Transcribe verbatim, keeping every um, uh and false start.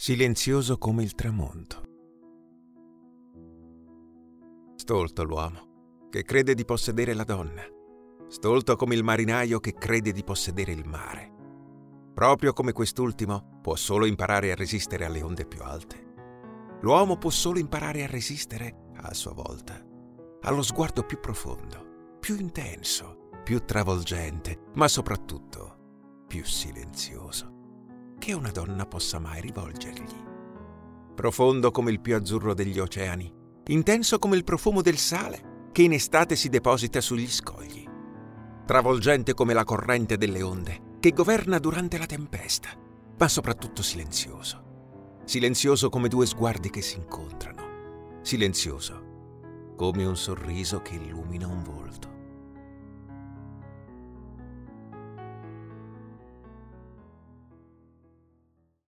silenzioso come il tramonto. Stolto l'uomo che crede di possedere la donna, stolto come il marinaio che crede di possedere il mare. Proprio come quest'ultimo può solo imparare a resistere alle onde più alte, l'uomo può solo imparare a resistere, a sua volta, allo sguardo più profondo, più intenso, più travolgente, ma soprattutto più silenzioso che una donna possa mai rivolgergli. Profondo come il più azzurro degli oceani, intenso come il profumo del sale che in estate si deposita sugli scogli, travolgente come la corrente delle onde che governa durante la tempesta, ma soprattutto silenzioso. Silenzioso come due sguardi che si incontrano, silenzioso come un sorriso che illumina un volto.